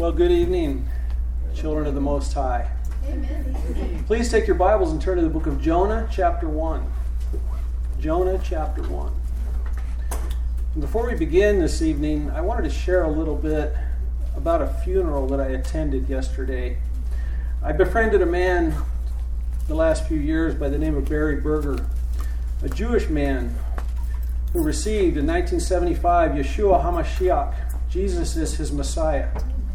Well, good evening, children of the Most High. Amen. Please take your Bibles and turn to the book of Jonah, chapter 1. Jonah, chapter 1. And before we begin this evening, I wanted to share a little bit about a funeral that I attended yesterday. I befriended a man the last few years by the name of Barry Berger, a Jewish man who received in 1975 Yeshua HaMashiach. Jesus is his Messiah.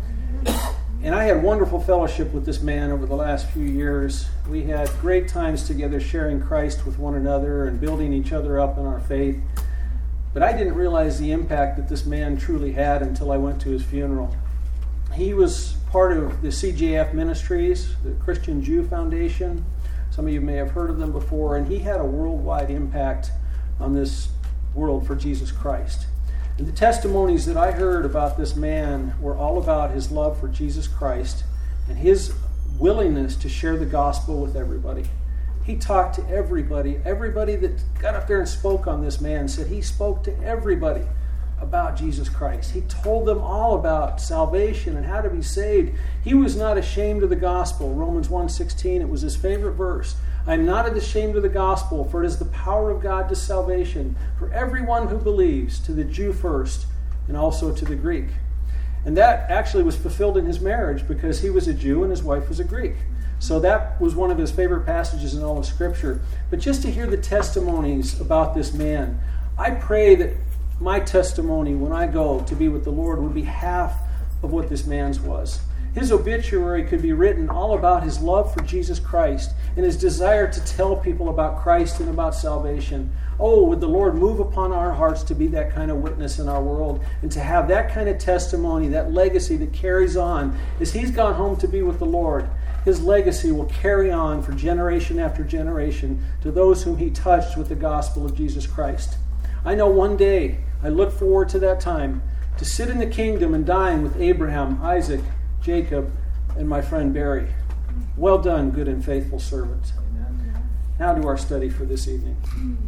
And I had wonderful fellowship with this man over the last few years. We had great times together sharing Christ with one another and building each other up in our faith. But I didn't realize the impact that this man truly had until I went to his funeral. He was part of the CJF Ministries, the Christian Jew Foundation. Some of you may have heard of them before, and he had a worldwide impact on this world for Jesus Christ. And the testimonies that I heard about this man were all about his love for Jesus Christ and his willingness to share the gospel with everybody. He talked to everybody. Everybody that got up there and spoke on this man said he spoke to everybody about Jesus Christ. He told them all about salvation and how to be saved. He was not ashamed of the gospel. Romans 1:16, it was his favorite verse. I am not ashamed of the gospel, for it is the power of God to salvation for everyone who believes, to the Jew first and also to the Greek. And that actually was fulfilled in his marriage because he was a Jew and his wife was a Greek. So that was one of his favorite passages in all of Scripture. But just to hear the testimonies about this man, I pray that my testimony when I go to be with the Lord would be half of what this man's was. His obituary could be written all about his love for Jesus Christ and his desire to tell people about Christ and about salvation. Oh, would the Lord move upon our hearts to be that kind of witness in our world and to have that kind of testimony, that legacy that carries on. As he's gone home to be with the Lord, his legacy will carry on for generation after generation to those whom he touched with the gospel of Jesus Christ. I know one day, I look forward to that time, to sit in the kingdom and dine with Abraham, Isaac, Jacob, and my friend Barry. Well done, good and faithful servant. Amen. Now to our study for this evening.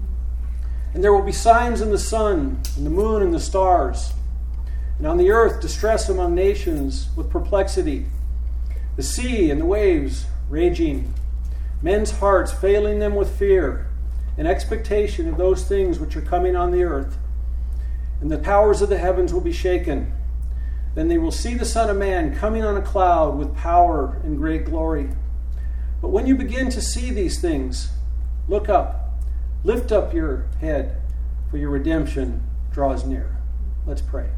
And there will be signs in the sun, and the moon, and the stars. And on the earth, distress among nations with perplexity. The sea and the waves raging. Men's hearts failing them with fear and expectation of those things which are coming on the earth. And the powers of the heavens will be shaken. Then they will see the Son of Man coming on a cloud with power and great glory. But when you begin to see these things, look up, lift up your head, for your redemption draws near. Let's pray.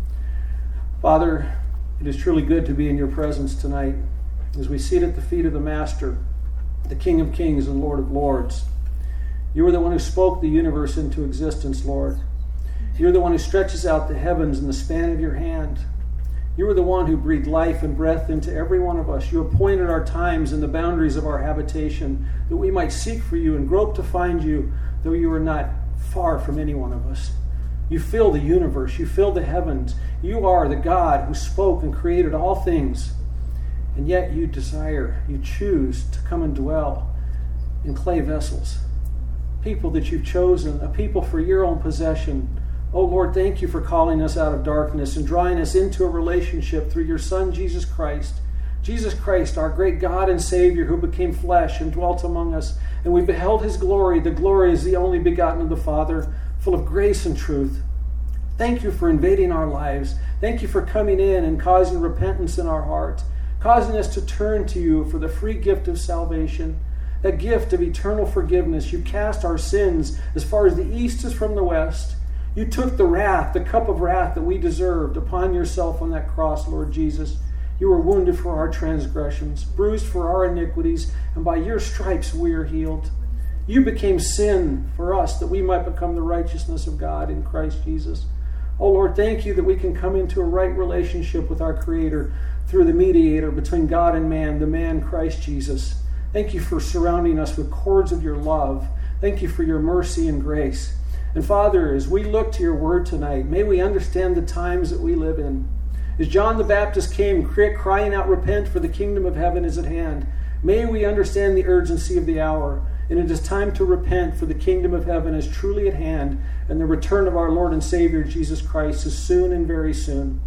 Father, it is truly good to be in your presence tonight as we sit at the feet of the Master, the King of Kings and Lord of Lords. You are the one who spoke the universe into existence, Lord. You're the one who stretches out the heavens in the span of your hand. You are the one who breathed life and breath into every one of us. You appointed our times and the boundaries of our habitation that we might seek for you and grope to find you, though you are not far from any one of us. You fill the universe. You fill the heavens. You are the God who spoke and created all things. And yet you desire, you choose to come and dwell in clay vessels. People that you've chosen, a people for your own possession. Oh Lord, thank you for calling us out of darkness and drawing us into a relationship through your Son, Jesus Christ. Jesus Christ, our great God and Savior, who became flesh and dwelt among us. And we beheld his glory. The glory is the only begotten of the Father, full of grace and truth. Thank you for invading our lives. Thank you for coming in and causing repentance in our heart, causing us to turn to you for the free gift of salvation, that gift of eternal forgiveness. You cast our sins as far as the east is from the west. You took the wrath, the cup of wrath that we deserved upon yourself on that cross, Lord Jesus. You were wounded for our transgressions, bruised for our iniquities, and by your stripes we are healed. You became sin for us that we might become the righteousness of God in Christ Jesus. Oh Lord, thank you that we can come into a right relationship with our Creator through the mediator between God and man, the man Christ Jesus. Thank you for surrounding us with cords of your love. Thank you for your mercy and grace. And Father, as we look to your word tonight, may we understand the times that we live in. As John the Baptist came crying out, repent, for the kingdom of heaven is at hand. May we understand the urgency of the hour. And it is time to repent, for the kingdom of heaven is truly at hand, and the return of our Lord and Savior Jesus Christ is soon and very soon.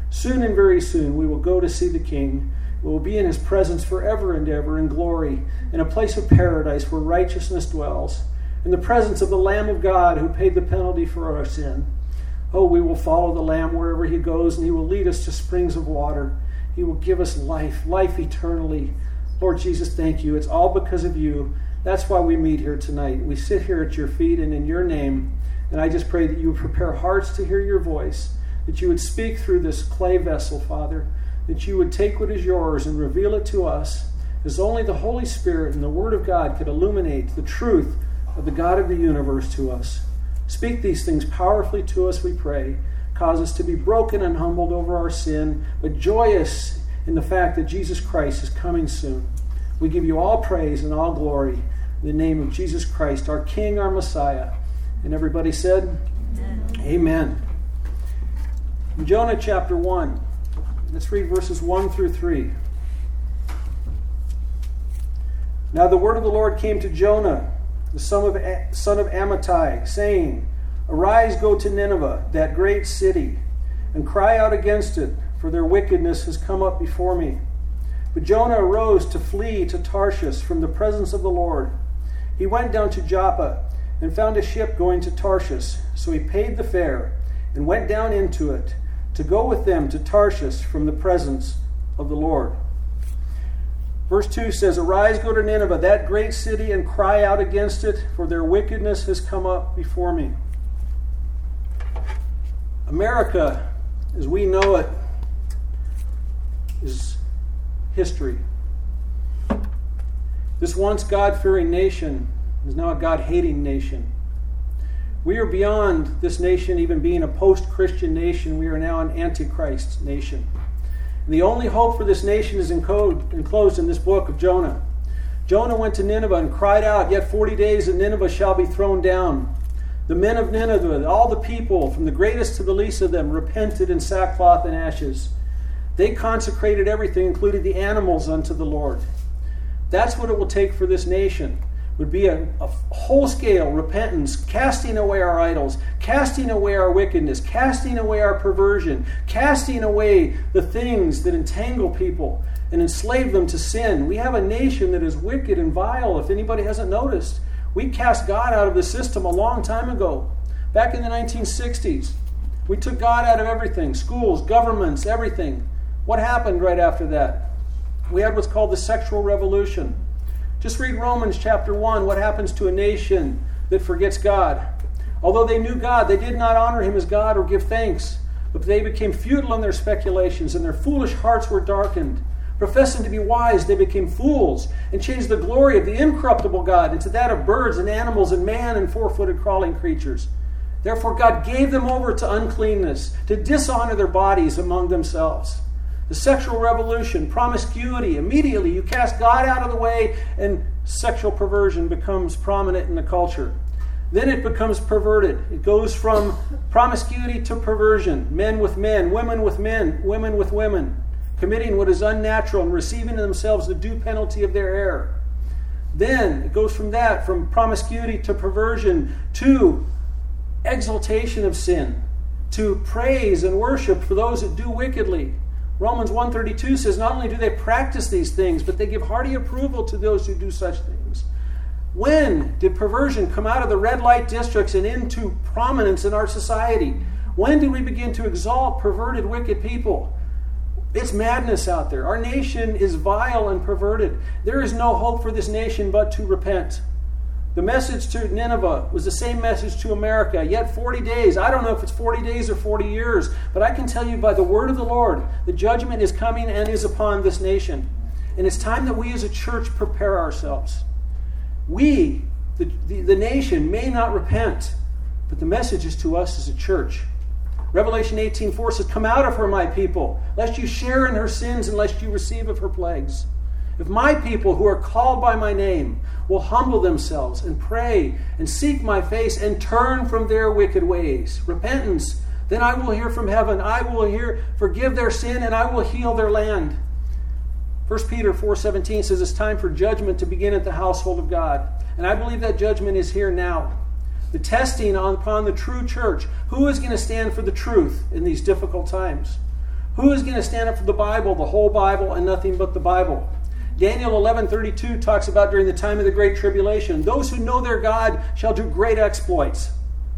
Soon and very soon we will go to see the King. We will be in his presence forever and ever in glory, in a place of paradise where righteousness dwells, in the presence of the Lamb of God who paid the penalty for our sin. Oh, we will follow the Lamb wherever he goes, and he will lead us to springs of water. He will give us life eternally. Lord Jesus, thank you. It's all because of you. That's why we meet here tonight. We sit here at your feet and in your name, and I just pray that you would prepare hearts to hear your voice, that you would speak through this clay vessel, Father, that you would take what is yours and reveal it to us, as only the Holy Spirit and the Word of God could illuminate the truth of the God of the universe to us. Speak these things powerfully to us, we pray. Cause us to be broken and humbled over our sin, but joyous in the fact that Jesus Christ is coming soon. We give you all praise and all glory in the name of Jesus Christ, our King, our Messiah. And everybody said, Amen. In Jonah chapter 1, let's read verses 1 through 3. Now the word of the Lord came to Jonah, the son of Amittai, saying, Arise, go to Nineveh, that great city, and cry out against it, for their wickedness has come up before me. But Jonah arose to flee to Tarshish from the presence of the Lord. He went down to Joppa and found a ship going to Tarshish. So he paid the fare and went down into it to go with them to Tarshish from the presence of the Lord. Verse 2 says, Arise, go to Nineveh, that great city, and cry out against it, for their wickedness has come up before me. America, as we know it, is history. This once God-fearing nation is now a God-hating nation. We are beyond this nation even being a post-Christian nation. We are now an Antichrist nation. And the only hope for this nation is enclosed in this book of Jonah. Jonah went to Nineveh and cried out, Yet 40 days and Nineveh shall be thrown down. The men of Nineveh, all the people, from the greatest to the least of them, repented in sackcloth and ashes. They consecrated everything, including the animals, unto the Lord. That's what it will take for this nation. Would be a whole-scale repentance, casting away our idols, casting away our wickedness, casting away our perversion, casting away the things that entangle people and enslave them to sin. We have a nation that is wicked and vile, if anybody hasn't noticed. We cast God out of the system a long time ago, back in the 1960s. We took God out of everything, schools, governments, everything. What happened right after that? We had what's called the sexual revolution. Just read Romans chapter 1, what happens to a nation that forgets God. Although they knew God, they did not honor him as God or give thanks, but they became futile in their speculations, and their foolish hearts were darkened. Professing to be wise, they became fools, and changed the glory of the incorruptible God into that of birds and animals and man and four-footed crawling creatures. Therefore God gave them over to uncleanness, to dishonor their bodies among themselves. The sexual revolution, promiscuity, immediately you cast God out of the way and sexual perversion becomes prominent in the culture. Then it becomes perverted. It goes from promiscuity to perversion. Men with men, women with men, women with women, committing what is unnatural and receiving in themselves the due penalty of their error. Then it goes from that, from promiscuity to perversion, to exaltation of sin, to praise and worship for those that do wickedly. Romans 1:32 says, not only do they practice these things, but they give hearty approval to those who do such things. When did perversion come out of the red light districts and into prominence in our society? When did we begin to exalt perverted, wicked people? It's madness out there. Our nation is vile and perverted. There is no hope for this nation but to repent. The message to Nineveh was the same message to America. Yet 40 days. I don't know if it's 40 days or 40 years, but I can tell you by the word of the Lord, the judgment is coming and is upon this nation. And it's time that we as a church prepare ourselves. We, the nation, may not repent, but the message is to us as a church. Revelation 18:4 says, Come out of her, my people, lest you share in her sins and lest you receive of her plagues. If my people who are called by my name will humble themselves and pray and seek my face and turn from their wicked ways, repentance, then I will hear from heaven. I will forgive their sin, and I will heal their land. 1 Peter 4:17 says it's time for judgment to begin at the household of God. And I believe that judgment is here now. The testing upon the true church. Who is going to stand for the truth in these difficult times? Who is going to stand up for the Bible, the whole Bible, and nothing but the Bible? Daniel 11:32 talks about during the time of the Great Tribulation, those who know their God shall do great exploits.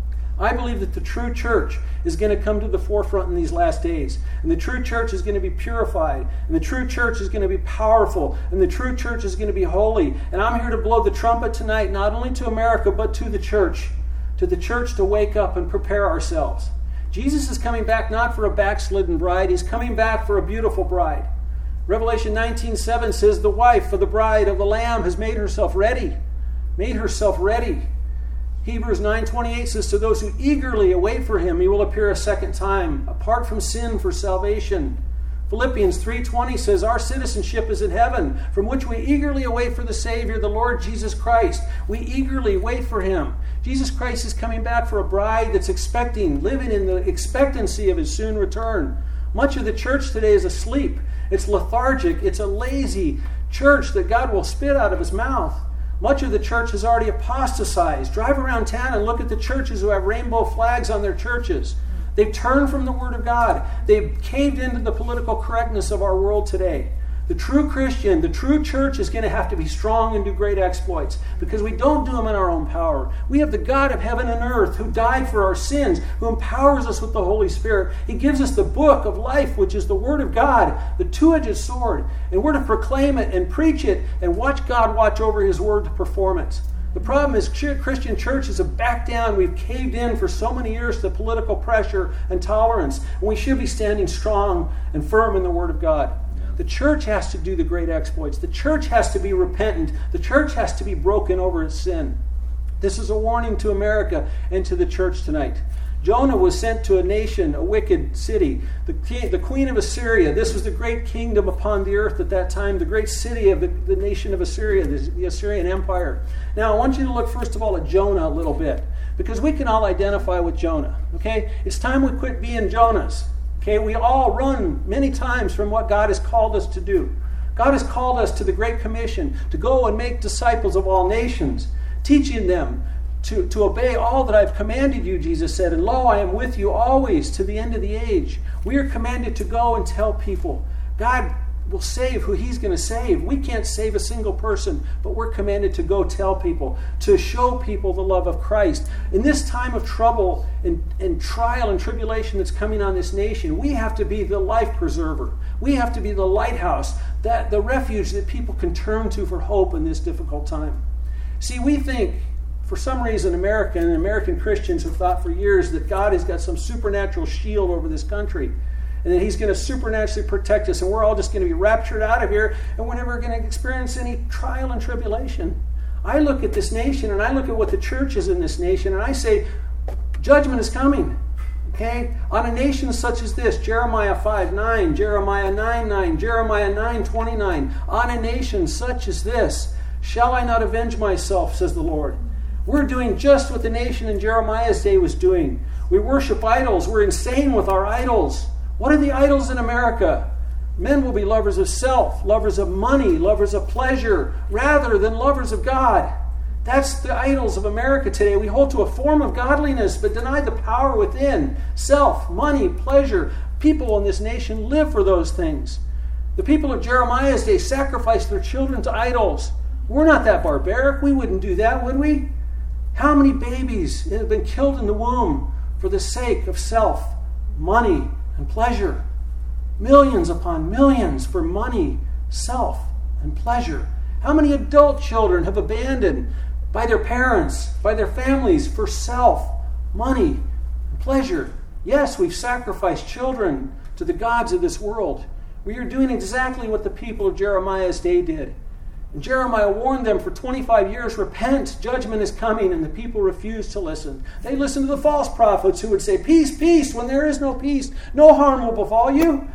I believe that the true church is going to come to the forefront in these last days. And the true church is going to be purified. And the true church is going to be powerful. And the true church is going to be holy. And I'm here to blow the trumpet tonight, not only to America, but to the church. To the church to wake up and prepare ourselves. Jesus is coming back not for a backslidden bride. He's coming back for a beautiful bride. Revelation 19:7 says, the wife of the bride of the Lamb has made herself ready. Made herself ready. Hebrews 9:28 says, to those who eagerly await for him, he will appear a second time, apart from sin for salvation. Philippians 3:20 says, our citizenship is in heaven, from which we eagerly await for the Savior, the Lord Jesus Christ. We eagerly wait for him. Jesus Christ is coming back for a bride that's expecting, living in the expectancy of his soon return. Much of the church today is asleep. It's lethargic. It's a lazy church that God will spit out of his mouth. Much of the church has already apostatized. Drive around town and look at the churches who have rainbow flags on their churches. They've turned from the Word of God. They've caved into the political correctness of our world today. The true Christian, the true church is going to have to be strong and do great exploits because we don't do them in our own power. We have the God of heaven and earth who died for our sins, who empowers us with the Holy Spirit. He gives us the book of life, which is the Word of God, the two-edged sword. And we're to proclaim it and preach it and watch God watch over his Word to perform it. The problem is Christian churches have backed down. We've caved in for so many years to political pressure and tolerance. And we should be standing strong and firm in the Word of God. The church has to do the great exploits. The church has to be repentant. The church has to be broken over its sin. This is a warning to America and to the church tonight. Jonah was sent to a nation, a wicked city, the queen of Assyria. This was the great kingdom upon the earth at that time, the great city of the nation of Assyria, the Assyrian Empire. Now, I want you to look first of all at Jonah a little bit, because we can all identify with Jonah. Okay? It's time we quit being Jonahs. Okay, we all run many times from what God has called us to do. God has called us to the Great Commission to go and make disciples of all nations, teaching them to obey all that I've commanded you, Jesus said. And lo, I am with you always to the end of the age. We are commanded to go and tell people. God will save who he's going to save. We can't save a single person, but we're commanded to go tell people, to show people the love of Christ. In this time of trouble and trial and tribulation that's coming on this nation, we have to be the life preserver. We have to be the lighthouse, the refuge that people can turn to for hope in this difficult time. See, we think, for some reason, American Christians have thought for years that God has got some supernatural shield over this country, and that he's going to supernaturally protect us, and we're all just going to be raptured out of here, and we're never going to experience any trial and tribulation. I look at this nation, and I look at what the church is in this nation, and I say, judgment is coming. Okay? On a nation such as this, Jeremiah 5:9, Jeremiah 9:9, Jeremiah 9:29. On a nation such as this, shall I not avenge myself, says the Lord. We're doing just what the nation in Jeremiah's day was doing. We worship idols. We're insane with our idols. What are the idols in America? Men will be lovers of self, lovers of money, lovers of pleasure, rather than lovers of God. That's the idols of America today. We hold to a form of godliness, but deny the power within. Self, money, pleasure. People in this nation live for those things. The people of Jeremiah's day sacrificed their children to idols. We're not that barbaric. We wouldn't do that, would we? How many babies have been killed in the womb for the sake of self, money, and pleasure? Millions upon millions for money, self, and pleasure. How many adult children have abandoned by their parents, by their families for self, money, and pleasure? Yes, we've sacrificed children to the gods of this world. We are doing exactly what the people of Jeremiah's day did. And Jeremiah warned them for 25 years, repent, judgment is coming, and the people refused to listen. They listened to the false prophets who would say, peace, peace, when there is no peace. No harm will befall you.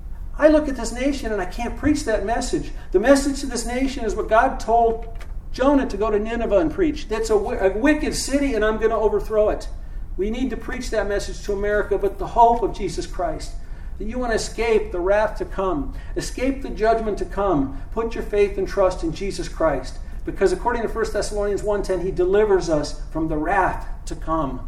I look at this nation and I can't preach that message. The message to this nation is what God told Jonah to go to Nineveh and preach. That's a wicked city and I'm going to overthrow it. We need to preach that message to America, but the hope of Jesus Christ. That you want to escape the wrath to come, escape the judgment to come, put your faith and trust in Jesus Christ. Because according to 1 Thessalonians 1:10, he delivers us from the wrath to come.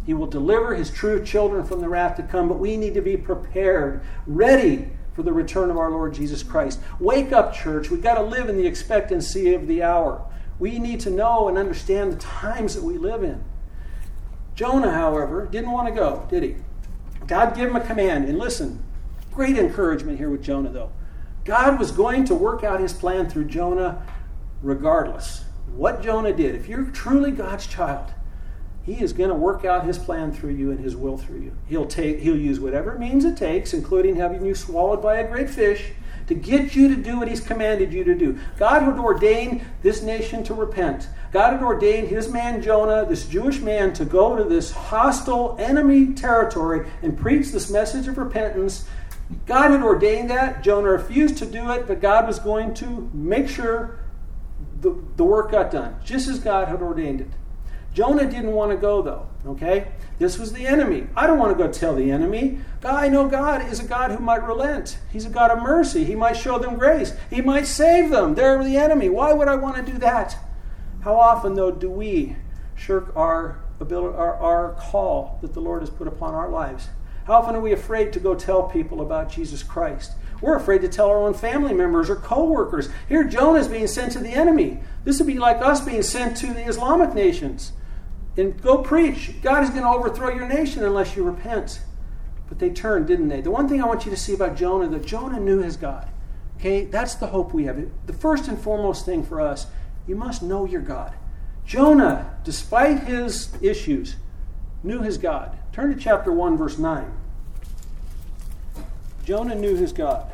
He will deliver his true children from the wrath to come, but we need to be prepared, ready for the return of our Lord Jesus Christ. Wake up, church. We've got to live in the expectancy of the hour. We need to know and understand the times that we live in. Jonah, however, didn't want to go, did he? God gave him a command. And listen, great encouragement here with Jonah, though. God was going to work out his plan through Jonah regardless. What Jonah did, if you're truly God's child, he is going to work out his plan through you and his will through you. He'll use whatever means it takes, including having you swallowed by a great fish, to get you to do what he's commanded you to do. God had ordained this nation to repent. God had ordained his man Jonah, this Jewish man, to go to this hostile enemy territory and preach this message of repentance. God had ordained that. Jonah refused to do it, but God was going to make sure the work got done, just as God had ordained it. Jonah didn't want to go, though, okay? This was the enemy. I don't want to go tell the enemy. I know God is a God who might relent. He's a God of mercy. He might show them grace. He might save them. They're the enemy. Why would I want to do that? How often, though, do we shirk our call that the Lord has put upon our lives? How often are we afraid to go tell people about Jesus Christ? We're afraid to tell our own family members or co-workers. Here, Jonah's being sent to the enemy. This would be like us being sent to the Islamic nations. And go preach. God is going to overthrow your nation unless you repent. But they turned, didn't they? The one thing I want you to see about Jonah, that Jonah knew his God. Okay, that's the hope we have. The first and foremost thing for us, you must know your God. Jonah, despite his issues, knew his God. Turn to chapter 1, verse 9. Jonah knew his God.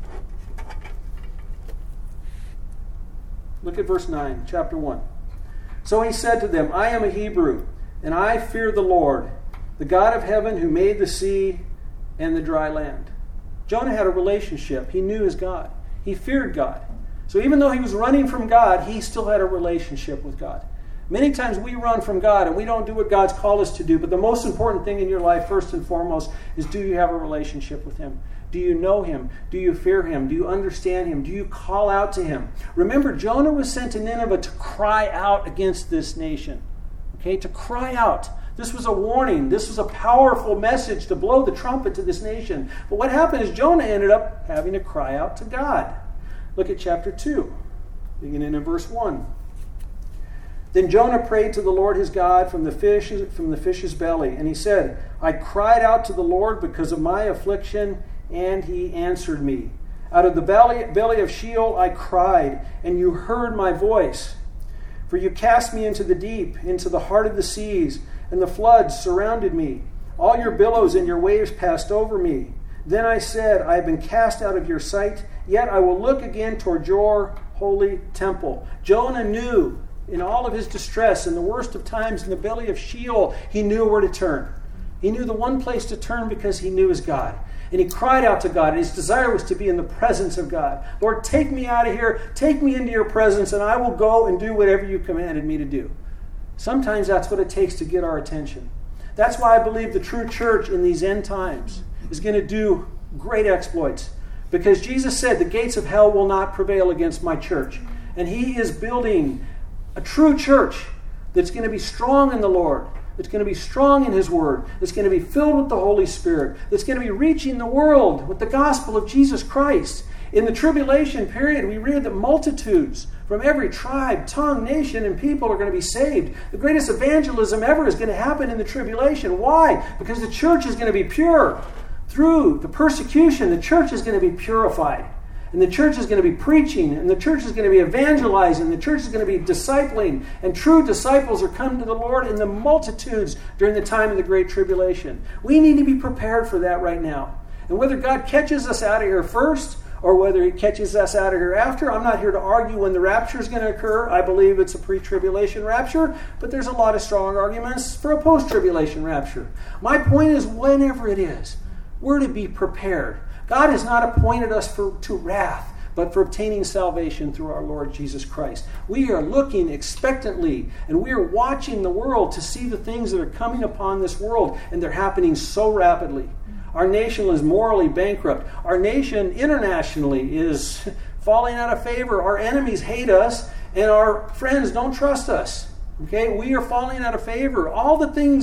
Look at verse 9, chapter 1. So he said to them, I am a Hebrew, and I fear the Lord, the God of heaven who made the sea and the dry land. Jonah had a relationship. He knew his God. He feared God. So even though he was running from God, he still had a relationship with God. Many times we run from God and we don't do what God's called us to do, but the most important thing in your life, first and foremost, is do you have a relationship with him? Do you know him? Do you fear him? Do you understand him? Do you call out to him? Remember, Jonah was sent to Nineveh to cry out against this nation. Okay, to cry out. This was a warning. This was a powerful message to blow the trumpet to this nation. But what happened is Jonah ended up having to cry out to God. Look at chapter 2, beginning in verse 1. Then Jonah prayed to the Lord his God from the fish's belly, and he said, I cried out to the Lord because of my affliction, and he answered me. Out of the belly of Sheol I cried, and you heard my voice. For you cast me into the deep, into the heart of the seas, and the floods surrounded me. All your billows and your waves passed over me. Then I said, I have been cast out of your sight, yet I will look again toward your holy temple. Jonah knew in all of his distress, in the worst of times, in the belly of Sheol, he knew where to turn. He knew the one place to turn because he knew his God. And he cried out to God, and his desire was to be in the presence of God. Lord, take me out of here, take me into your presence, and I will go and do whatever you commanded me to do. Sometimes that's what it takes to get our attention. That's why I believe the true church in these end times is going to do great exploits. Because Jesus said, the gates of hell will not prevail against my church. And he is building a true church that's going to be strong in the Lord, that's going to be strong in his word, that's going to be filled with the Holy Spirit, that's going to be reaching the world with the gospel of Jesus Christ. In the tribulation period, we read that multitudes from every tribe, tongue, nation, and people are going to be saved. The greatest evangelism ever is going to happen in the tribulation. Why? Because the church is going to be pure. Through the persecution, the church is going to be purified. And the church is going to be preaching, and the church is going to be evangelizing, the church is going to be discipling, and true disciples are coming to the Lord in the multitudes during the time of the Great Tribulation. We need to be prepared for that right now. And whether God catches us out of here first, or whether he catches us out of here after, I'm not here to argue when the rapture is going to occur. I believe it's a pre-tribulation rapture, but there's a lot of strong arguments for a post-tribulation rapture. My point is, whenever it is, we're to be prepared. God has not appointed us to wrath, but for obtaining salvation through our Lord Jesus Christ. We are looking expectantly, and we are watching the world to see the things that are coming upon this world, and they're happening so rapidly. Our nation is morally bankrupt. Our nation internationally is falling out of favor. Our enemies hate us, and our friends don't trust us. Okay, we are falling out of favor. All the things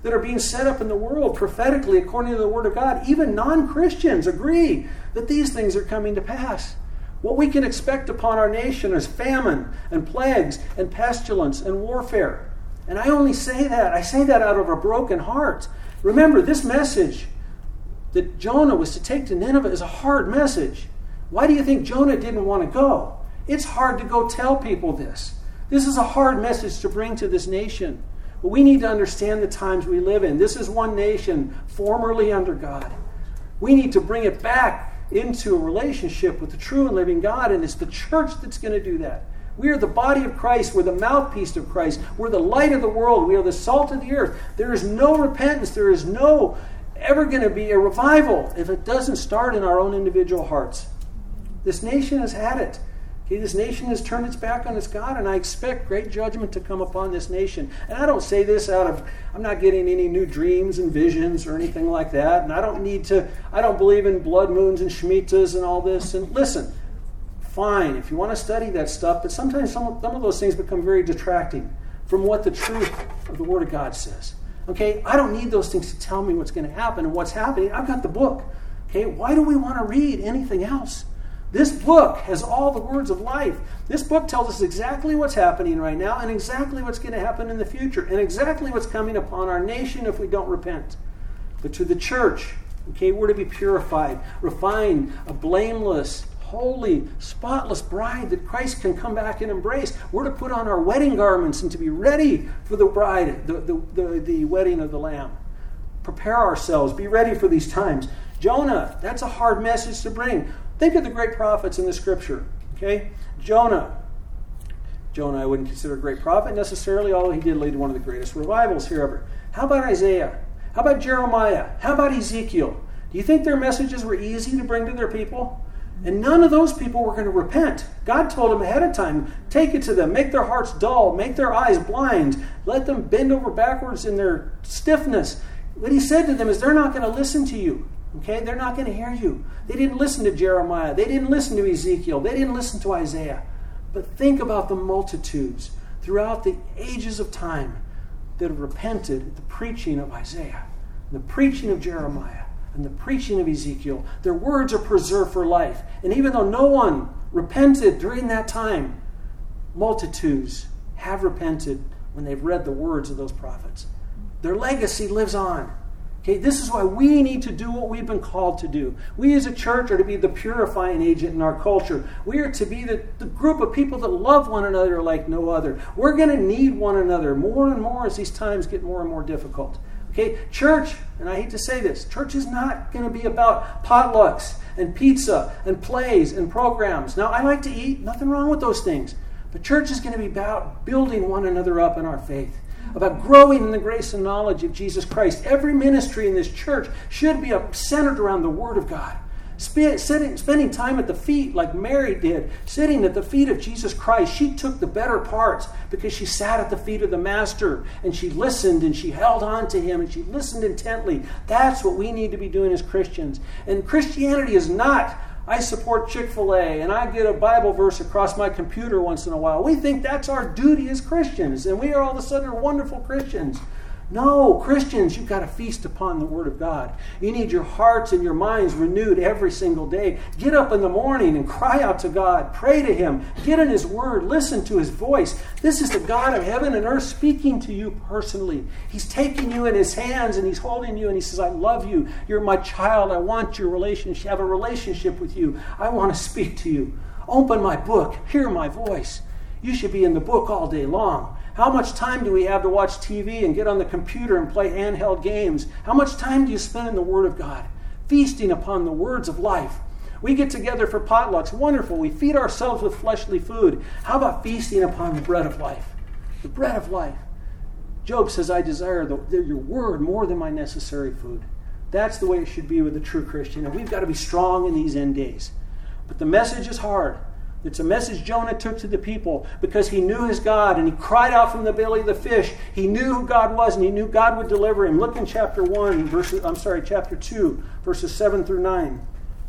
that are being set up in the world prophetically according to the Word of God. Even non-Christians agree that these things are coming to pass. What we can expect upon our nation is famine and plagues and pestilence and warfare. And I only say that. I say that out of a broken heart. Remember, this message that Jonah was to take to Nineveh is a hard message. Why do you think Jonah didn't want to go? It's hard to go tell people this. This is a hard message to bring to this nation. But we need to understand the times we live in. This is one nation formerly under God. We need to bring it back into a relationship with the true and living God, and it's the church that's going to do that. We are the body of Christ. We're the mouthpiece of Christ. We're the light of the world. We are the salt of the earth. There is no repentance. There is no ever going to be a revival if it doesn't start in our own individual hearts. This nation has had it. Okay, this nation has turned its back on its God, and I expect great judgment to come upon this nation. And I don't say this I'm not getting any new dreams and visions or anything like that. And I don't believe in blood moons and Shemitahs and all this. And listen, fine, if you want to study that stuff, but sometimes some of those things become very detracting from what the truth of the Word of God says. Okay, I don't need those things to tell me what's going to happen and what's happening. I've got the book. Okay, why do we want to read anything else? This book has all the words of life. This book tells us exactly what's happening right now and exactly what's going to happen in the future and exactly what's coming upon our nation if we don't repent. But to the church, okay, we're to be purified, refined, a blameless, holy, spotless bride that Christ can come back and embrace. We're to put on our wedding garments and to be ready for the bride, the wedding of the Lamb. Prepare ourselves. Be ready for these times. Jonah, that's a hard message to bring. Think of the great prophets in the Scripture. Okay, Jonah I wouldn't consider a great prophet necessarily, although he did lead one of the greatest revivals here ever. How about Isaiah? How about Jeremiah? How about Ezekiel? Do you think their messages were easy to bring to their people? And none of those people were going to repent. God told them ahead of time, take it to them, make their hearts dull, make their eyes blind, let them bend over backwards in their stiffness. What he said to them is they're not going to listen to you. Okay, they're not going to hear you. They didn't listen to Jeremiah. They didn't listen to Ezekiel. They didn't listen to Isaiah. But think about the multitudes throughout the ages of time that have repented at the preaching of Isaiah, the preaching of Jeremiah, and the preaching of Ezekiel. Their words are preserved for life. And even though no one repented during that time, multitudes have repented when they've read the words of those prophets. Their legacy lives on. Okay, this is why we need to do what we've been called to do. We as a church are to be the purifying agent in our culture. We are to be the group of people that love one another like no other. We're going to need one another more and more as these times get more and more difficult. Okay, church, and I hate to say this, church is not going to be about potlucks and pizza and plays and programs. Now, I like to eat, nothing wrong with those things. But church is going to be about building one another up in our faith, about growing in the grace and knowledge of Jesus Christ. Every ministry in this church should be centered around the Word of God. Spending time at the feet like Mary did, sitting at the feet of Jesus Christ. She took the better parts because she sat at the feet of the Master and she listened and she held on to Him and she listened intently. That's what we need to be doing as Christians. And Christianity is not, I support Chick-fil-A and I get a Bible verse across my computer once in a while. We think that's our duty as Christians and we are all of a sudden wonderful Christians. No, Christians, you've got to feast upon the Word of God. You need your hearts and your minds renewed every single day. Get up in the morning and cry out to God. Pray to Him. Get in His Word. Listen to His voice. This is the God of heaven and earth speaking to you personally. He's taking you in His hands and He's holding you and He says, I love you. You're my child. I want your relationship. Have a relationship with you. I want to speak to you. Open my book. Hear my voice. You should be in the book all day long. How much time do we have to watch TV and get on the computer and play handheld games? How much time do you spend in the Word of God, feasting upon the words of life? We get together for potlucks. Wonderful. We feed ourselves with fleshly food. How about feasting upon the bread of life? The bread of life. Job says, I desire your word more than my necessary food. That's the way it should be with a true Christian. And we've got to be strong in these end days. But the message is hard. It's a message Jonah took to the people because he knew his God and he cried out from the belly of the fish. He knew who God was and he knew God would deliver him. Look in chapter 2, verses 7 through 9.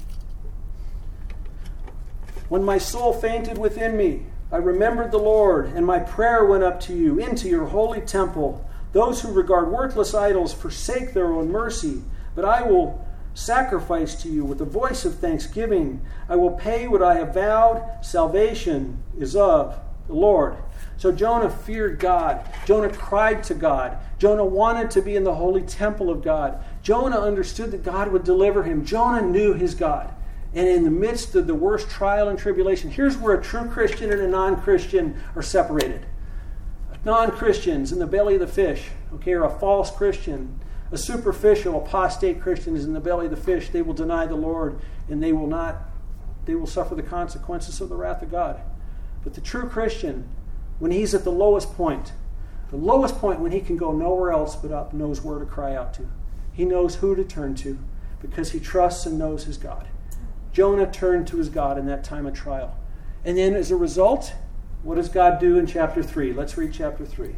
When my soul fainted within me, I remembered the Lord, and my prayer went up to you into your holy temple. Those who regard worthless idols forsake their own mercy, but I will sacrifice to you with the voice of thanksgiving. I will pay what I have vowed. Salvation is of the Lord. So Jonah feared God. Jonah cried to God. Jonah wanted to be in the holy temple of God. Jonah understood that God would deliver him. Jonah knew his God. And in the midst of the worst trial and tribulation, here's where a true Christian and a non-Christian are separated. Non-Christians in the belly of the fish, okay, or a false Christian, a superficial, apostate Christian is in the belly of the fish. They will deny the Lord, and they will suffer the consequences of the wrath of God. But the true Christian, when he's at the lowest point when he can go nowhere else but up, knows where to cry out to. He knows who to turn to because he trusts and knows his God. Jonah turned to his God in that time of trial. And then as a result, what does God do in chapter 3? Let's read chapter 3.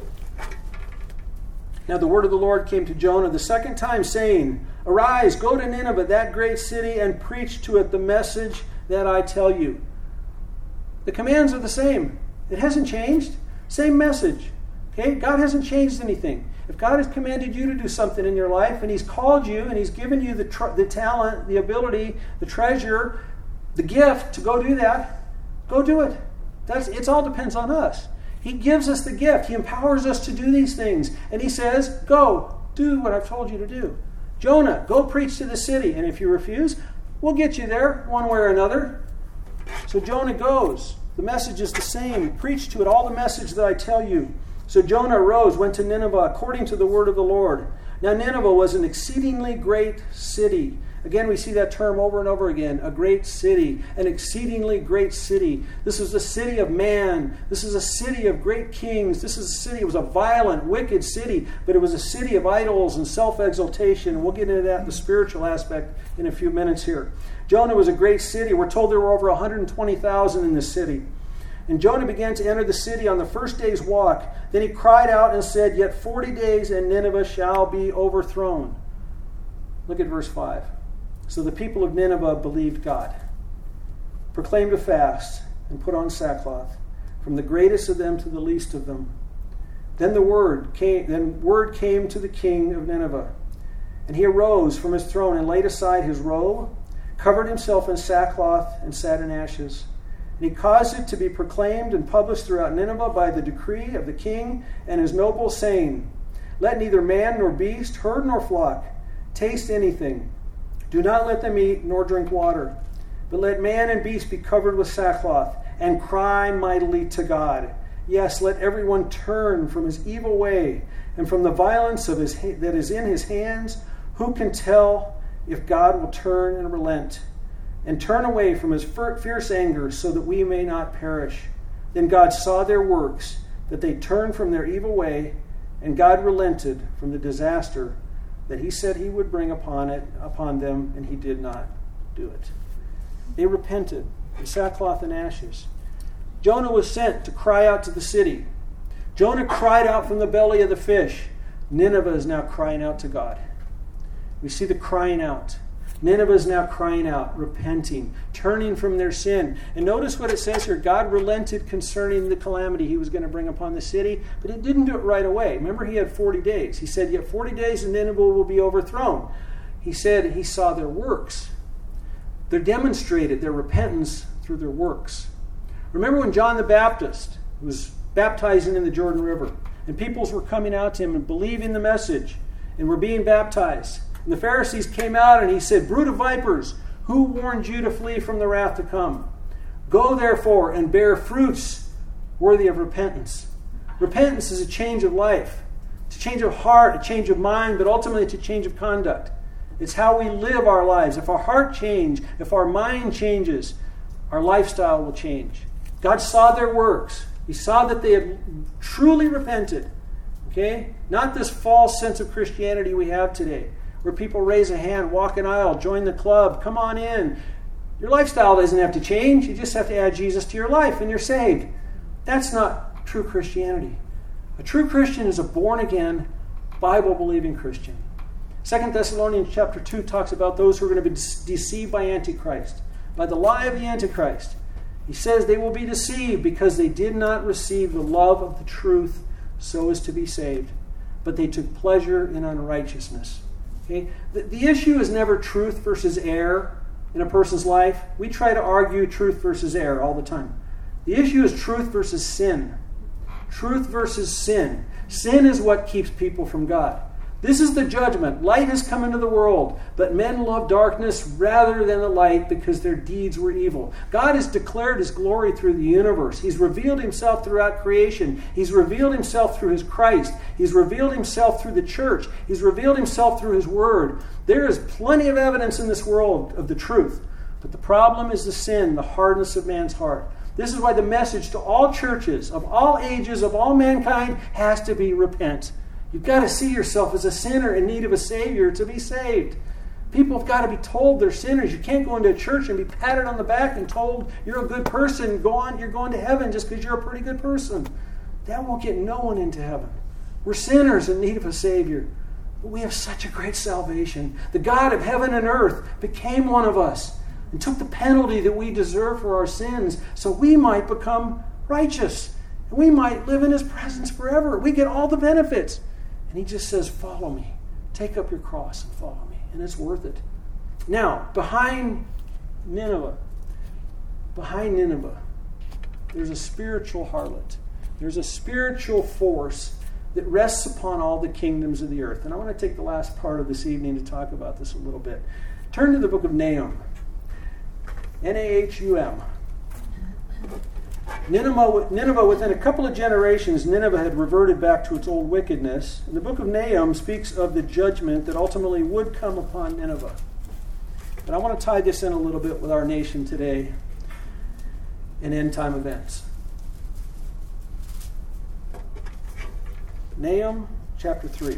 Now the word of the Lord came to Jonah the second time, saying, Arise, go to Nineveh, that great city, and preach to it the message that I tell you. The commands are the same. It hasn't changed. Same message. Okay? God hasn't changed anything. If God has commanded you to do something in your life, and He's called you, and He's given you the talent, the ability, the treasure, the gift to go do that, go do it. It all depends on us. He gives us the gift. He empowers us to do these things. And He says, go, do what I've told you to do. Jonah, go preach to the city. And if you refuse, we'll get you there one way or another. So Jonah goes. The message is the same. Preach to it all the message that I tell you. So Jonah arose, went to Nineveh according to the word of the Lord. Now Nineveh was an exceedingly great city. Again, we see that term over and over again. A great city. An exceedingly great city. This is a city of man. This is a city of great kings. This is a city. It was a violent, wicked city. But it was a city of idols and self-exaltation. We'll get into that, the spiritual aspect, in a few minutes here. Jonah was a great city. We're told there were over 120,000 in this city. And Jonah began to enter the city on the first day's walk. Then he cried out and said, Yet 40 days and Nineveh shall be overthrown. Look at verse 5. So the people of Nineveh believed God, proclaimed a fast, and put on sackcloth, from the greatest of them to the least of them. Then word came to the king of Nineveh. And he arose from his throne and laid aside his robe, covered himself in sackcloth, and sat in ashes. And he caused it to be proclaimed and published throughout Nineveh by the decree of the king and his nobles, saying, Let neither man nor beast, herd nor flock, taste anything. Do not let them eat nor drink water, but let man and beast be covered with sackcloth, and cry mightily to God. Yes, let everyone turn from his evil way, and from the violence that is in his hands. Who can tell if God will turn and relent, and turn away from his fierce anger, so that we may not perish? Then God saw their works, that they turned from their evil way, and God relented from the disaster that He said He would bring upon them, and He did not do it. They repented in sackcloth and ashes. Jonah was sent to cry out to the city. Jonah cried out from the belly of the fish. Nineveh is now crying out to God. We see the crying out. Nineveh is now crying out, repenting, turning from their sin. And notice what it says here. God relented concerning the calamity He was going to bring upon the city, but He didn't do it right away. Remember, He had 40 days. He said, Yet 40 days and Nineveh will be overthrown. He said He saw their works. They demonstrated their repentance through their works. Remember when John the Baptist was baptizing in the Jordan River, and peoples were coming out to him and believing the message, and were being baptized. And the Pharisees came out and he said, Brood of vipers, who warned you to flee from the wrath to come? Go therefore and bear fruits worthy of repentance. Repentance is a change of life. It's a change of heart, a change of mind, but ultimately it's a change of conduct. It's how we live our lives. If our heart changes, if our mind changes, our lifestyle will change. God saw their works. He saw that they had truly repented. Okay? Not this false sense of Christianity we have today, where people raise a hand, walk an aisle, join the club, come on in. Your lifestyle doesn't have to change. You just have to add Jesus to your life and you're saved. That's not true Christianity. A true Christian is a born-again, Bible-believing Christian. 2 Thessalonians chapter 2 talks about those who are going to be deceived by Antichrist, by the lie of the Antichrist. He says they will be deceived because they did not receive the love of the truth so as to be saved. but they took pleasure in unrighteousness. Okay? The issue is never truth versus error in a person's life. We try to argue truth versus error all the time. The issue is truth versus sin. Truth versus sin. Sin is what keeps people from God. This is the judgment. Light has come into the world, but men love darkness rather than the light because their deeds were evil. God has declared His glory through the universe. He's revealed Himself throughout creation. He's revealed Himself through His Christ. He's revealed Himself through the church. He's revealed Himself through His Word. There is plenty of evidence in this world of the truth. But the problem is the sin, the hardness of man's heart. This is why the message to all churches, of all ages, of all mankind, has to be repent. You've got to see yourself as a sinner in need of a Savior to be saved. People have got to be told they're sinners. You can't go into a church and be patted on the back and told you're a good person. Go on, you're going to heaven just because you're a pretty good person. That won't get no one into heaven. We're sinners in need of a Savior. But we have such a great salvation. The God of heaven and earth became one of us and took the penalty that we deserve for our sins so we might become righteous. And we might live in His presence forever. We get all the benefits. And He just says, follow me. Take up your cross and follow me. And it's worth it. Now, behind Nineveh, there's a spiritual harlot. There's a spiritual force that rests upon all the kingdoms of the earth. And I want to take the last part of this evening to talk about this a little bit. Turn to the book of Nahum. Nahum. Nineveh, within a couple of generations, Nineveh had reverted back to its old wickedness. And the book of Nahum speaks of the judgment that ultimately would come upon Nineveh. But I want to tie this in a little bit with our nation today and end-time events. Nahum chapter 3.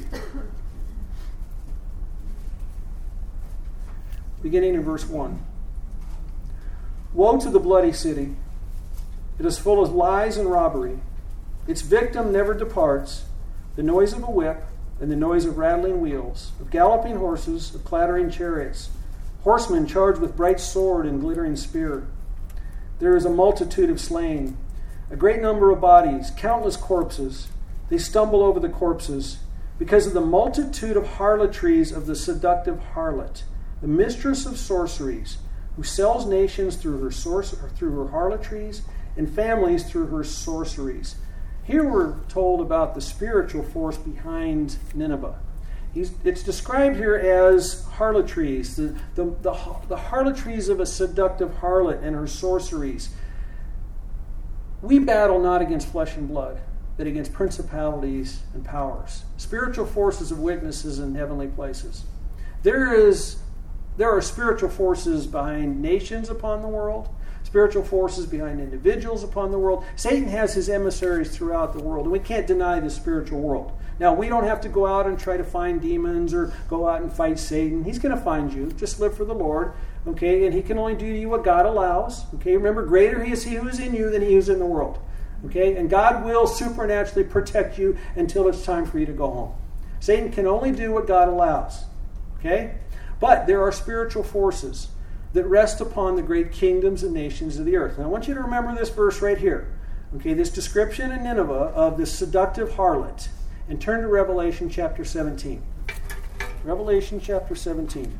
Beginning in verse 1. Woe to the bloody city! It is full of lies and robbery. Its victim never departs. The noise of a whip and the noise of rattling wheels, of galloping horses, of clattering chariots, horsemen charged with bright sword and glittering spear. There is a multitude of slain, a great number of bodies, countless corpses. They stumble over the corpses because of the multitude of harlotries of the seductive harlot, the mistress of sorceries, who sells nations through her harlotries and families through her sorceries. Here we're told about the spiritual force behind Nineveh. It's described here as harlotries, the harlotries of a seductive harlot and her sorceries. We battle not against flesh and blood, but against principalities and powers, spiritual forces of witnesses in heavenly places. There are spiritual forces behind nations upon the world, spiritual forces behind individuals upon the world. Satan has his emissaries throughout the world, and we can't deny the spiritual world. Now, we don't have to go out and try to find demons or go out and fight Satan. He's going to find you. Just live for the Lord, okay? And He can only do to you what God allows, okay? Remember, greater is He who is in you than he who is in the world, okay? And God will supernaturally protect you until it's time for you to go home. Satan can only do what God allows, okay? But there are spiritual forces that rest upon the great kingdoms and nations of the earth. And I want you to remember this verse right here. Okay, this description in Nineveh of this seductive harlot. And turn to Revelation chapter 17. Revelation chapter 17.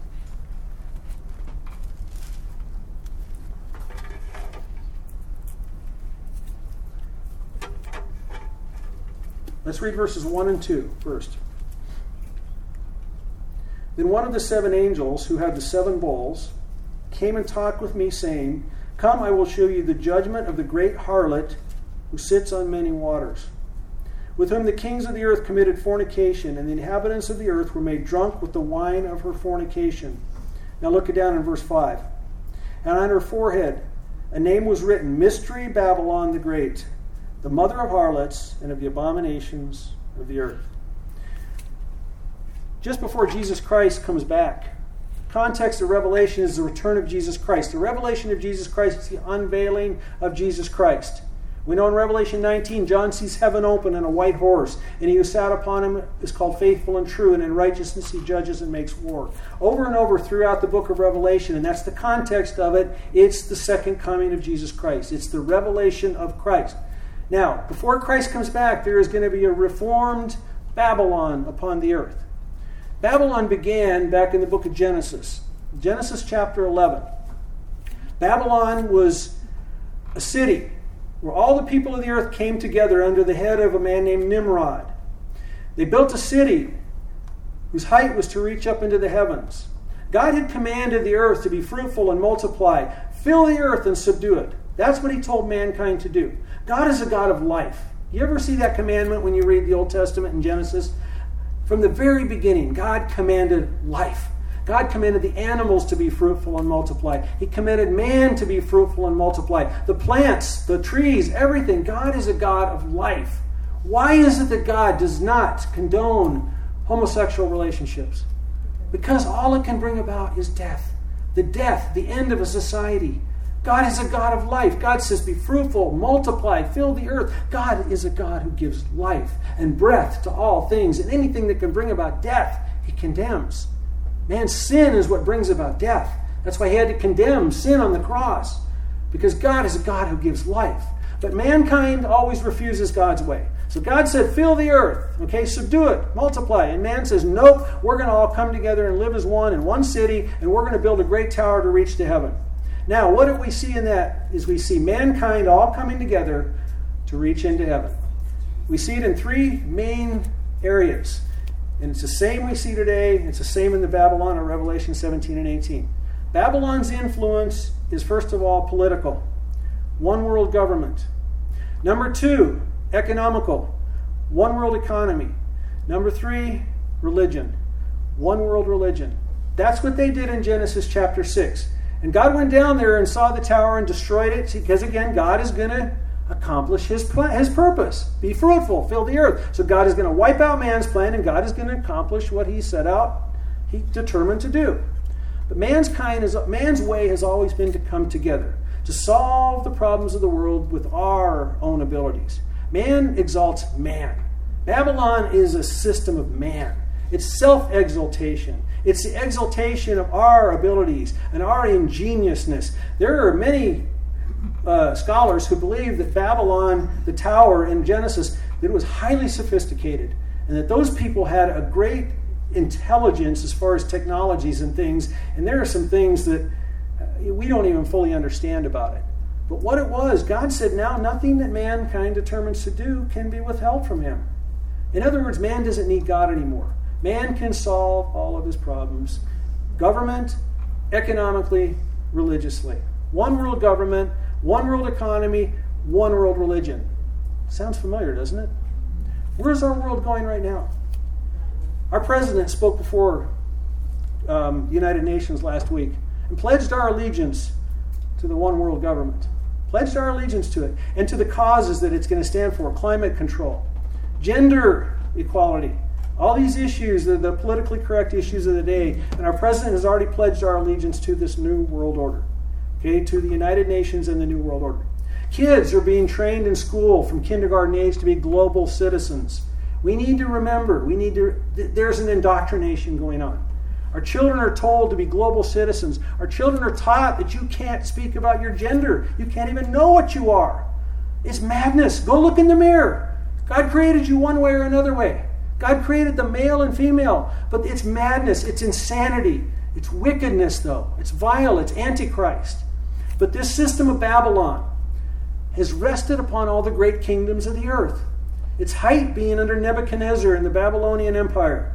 Let's read verses 1 and 2 first. Then one of the seven angels who had the seven bowls came and talked with me, saying, Come, I will show you the judgment of the great harlot who sits on many waters, with whom the kings of the earth committed fornication, and the inhabitants of the earth were made drunk with the wine of her fornication. Now look down in verse 5. And on her forehead a name was written, Mystery Babylon the Great, the mother of harlots and of the abominations of the earth. Just before Jesus Christ comes back, the context of Revelation is the return of Jesus Christ. The revelation of Jesus Christ is the unveiling of Jesus Christ. We know in Revelation 19, John sees heaven open and a white horse, and he who sat upon him is called Faithful and True, and in righteousness he judges and makes war. Over and over throughout the book of Revelation, and that's the context of it, it's the second coming of Jesus Christ. It's the revelation of Christ. Now, before Christ comes back, there is going to be a reformed Babylon upon the earth. Babylon began back in the book of Genesis. Genesis chapter 11. Babylon was a city where all the people of the earth came together under the head of a man named Nimrod. They built a city whose height was to reach up into the heavens. God had commanded the earth to be fruitful and multiply, fill the earth and subdue it. That's what he told mankind to do. God is a God of life. You ever see that commandment when you read the Old Testament in Genesis? From the very beginning, God commanded life. God commanded the animals to be fruitful and multiply. He commanded man to be fruitful and multiply. The plants, the trees, everything. God is a God of life. Why is it that God does not condone homosexual relationships? Because all it can bring about is death. The end of a society. God is a God of life. God says, be fruitful, multiply, fill the earth. God is a God who gives life and breath to all things. And anything that can bring about death, he condemns. Man's sin is what brings about death. That's why he had to condemn sin on the cross. Because God is a God who gives life. But mankind always refuses God's way. So God said, fill the earth, okay, subdue it, multiply. And man says, nope, we're going to all come together and live as one in one city, and we're going to build a great tower to reach to heaven. Now, what do we see in that? Is we see mankind all coming together to reach into heaven. We see it in three main areas. And it's the same we see today. It's the same in the Babylon of Revelation 17 and 18. Babylon's influence is, first of all, political. One world government. Number 2, economical. One world economy. Number 3, religion. One world religion. That's what they did in Genesis chapter 6. And God went down there and saw the tower and destroyed it because, again, God is going to accomplish his purpose. Be fruitful, fill the earth. So God is going to wipe out man's plan, and God is going to accomplish what he set out, he determined to do. But man's way has always been to come together, to solve the problems of the world with our own abilities. Man exalts man. Babylon is a system of man. It's self-exaltation. It's the exaltation of our abilities and our ingeniousness. There are many scholars who believe that Babylon, the tower in Genesis, that it was highly sophisticated and that those people had a great intelligence as far as technologies and things. And there are some things that we don't even fully understand about it. But what it was, God said, now nothing that mankind determines to do can be withheld from him. In other words, man doesn't need God anymore. Man can solve all of his problems. Government, economically, religiously. One world government, one world economy, one world religion. Sounds familiar, doesn't it? Where's our world going right now? Our president spoke before the United Nations last week and pledged our allegiance to the one world government. Pledged our allegiance to it and to the causes that it's going to stand for. Climate control, gender equality, all these issues, the politically correct issues of the day. And our president has already pledged our allegiance to this new world order. Okay, to the United Nations and the New World Order. Kids are being trained in school from kindergarten age to be global citizens. We need to remember, there's an indoctrination going on. Our children are told to be global citizens. Our children are taught that you can't speak about your gender. You can't even know what you are. It's madness. Go look in the mirror. God created you one way or another way. God created the male and female, but it's madness. It's insanity. It's wickedness, though. It's vile. It's antichrist. But this system of Babylon has rested upon all the great kingdoms of the earth. Its height being under Nebuchadnezzar in the Babylonian Empire.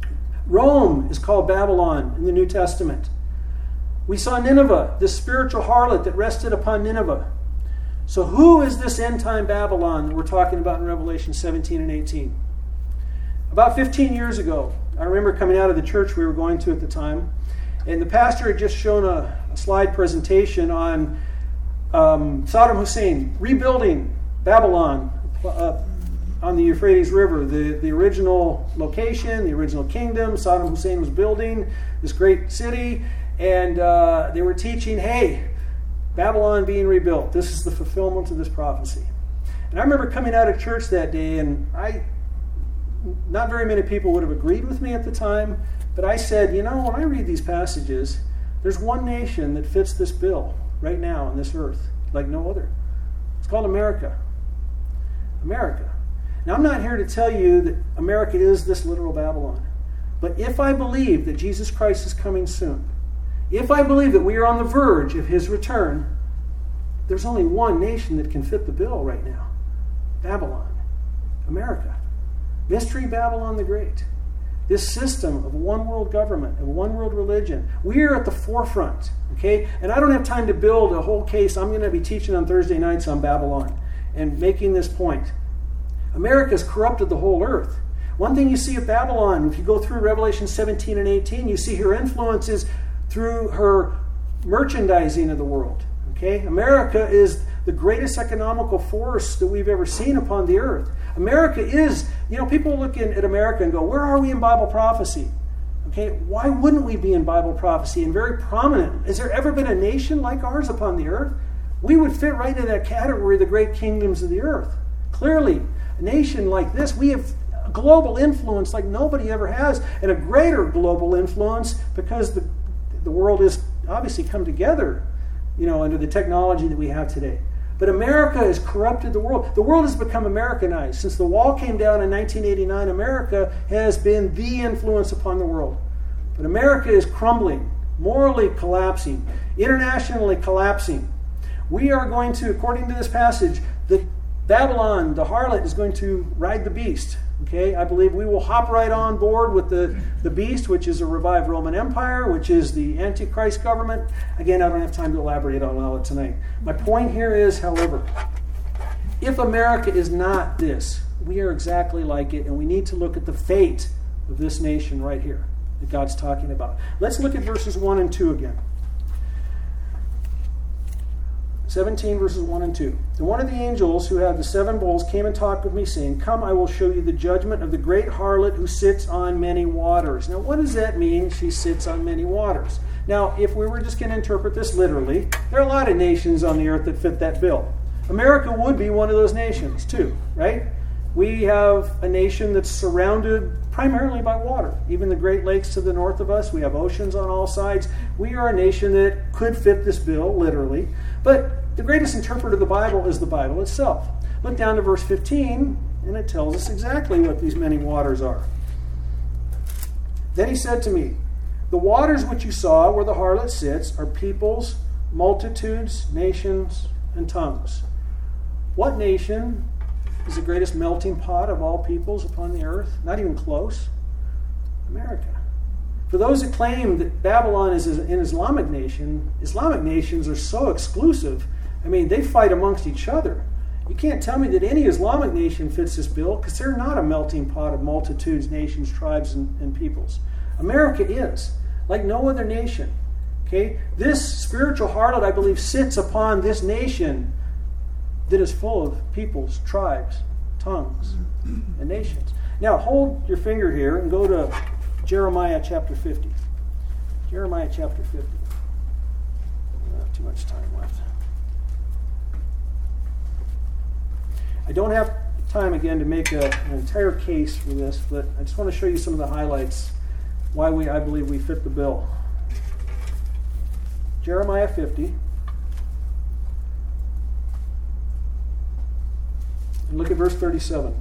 Rome is called Babylon in the New Testament. We saw Nineveh, this spiritual harlot that rested upon Nineveh. So who is this end-time Babylon that we're talking about in Revelation 17 and 18? About 15 years ago, I remember coming out of the church we were going to at the time, and the pastor had just shown a slide presentation on Saddam Hussein rebuilding Babylon on the Euphrates River. The original location, the original kingdom, Saddam Hussein was building this great city, and they were teaching, hey, Babylon being rebuilt. This is the fulfillment of this prophecy. And I remember coming out of church that day, and not very many people would have agreed with me at the time, but I said, when I read these passages, there's one nation that fits this bill right now on this earth like no other. It's called America. America. Now, I'm not here to tell you that America is this literal Babylon. But if I believe that Jesus Christ is coming soon, if I believe that we are on the verge of his return, there's only one nation that can fit the bill right now. Babylon. America. Mystery Babylon the Great. This system of one world government, of one world religion. We are at the forefront. Okay? And I don't have time to build a whole case. I'm going to be teaching on Thursday nights on Babylon and making this point. America has corrupted the whole earth. One thing you see of Babylon, if you go through Revelation 17 and 18, you see her influences through her merchandising of the world. Okay? America is the greatest economical force that we've ever seen upon the earth. America is, people look at America and go, where are we in Bible prophecy? Okay, why wouldn't we be in Bible prophecy and very prominent? Has there ever been a nation like ours upon the earth? We would fit right into that category of the great kingdoms of the earth. Clearly, a nation like this, we have a global influence like nobody ever has, and a greater global influence because the world has obviously come together, under the technology that we have today. But America has corrupted the world. The world has become Americanized. Since the wall came down in 1989, America has been the influence upon the world. But America is crumbling, morally collapsing, internationally collapsing. We are going to, according to this passage, the Babylon, the harlot, is going to ride the beast. Okay, I believe we will hop right on board with the beast, which is a revived Roman Empire, which is the Antichrist government. Again, I don't have time to elaborate on all of it tonight. My point here is, however, if America is not this, we are exactly like it, and we need to look at the fate of this nation right here that God's talking about. Let's look at verses 1 and 2 again. 17 verses 1 and 2. And one of the angels who had the 7 bowls came and talked with me, saying, Come, I will show you the judgment of the great harlot who sits on many waters. Now, what does that mean, she sits on many waters? Now, if we were just going to interpret this literally, there are a lot of nations on the earth that fit that bill. America would be one of those nations, too, right? We have a nation that's surrounded primarily by water. Even the Great Lakes to the north of us, we have oceans on all sides. We are a nation that could fit this bill, literally. But the greatest interpreter of the Bible is the Bible itself. Look down to verse 15, and it tells us exactly what these many waters are. Then he said to me, The waters which you saw where the harlot sits are peoples, multitudes, nations, and tongues. What nation is the greatest melting pot of all peoples upon the earth? Not even close. America. For those that claim that Babylon is an Islamic nation, Islamic nations are so exclusive. I mean, they fight amongst each other. You can't tell me that any Islamic nation fits this bill because they're not a melting pot of multitudes, nations, tribes, and peoples. America is, like no other nation. Okay? This spiritual harlot, I believe, sits upon this nation that is full of peoples, tribes, tongues, and nations. Now, hold your finger here and go to Jeremiah chapter 50. Jeremiah chapter 50. I don't have too much time left. I don't have time again to make an entire case for this, but I just want to show you some of the highlights why I believe we fit the bill. Jeremiah 50. And look at verse 37.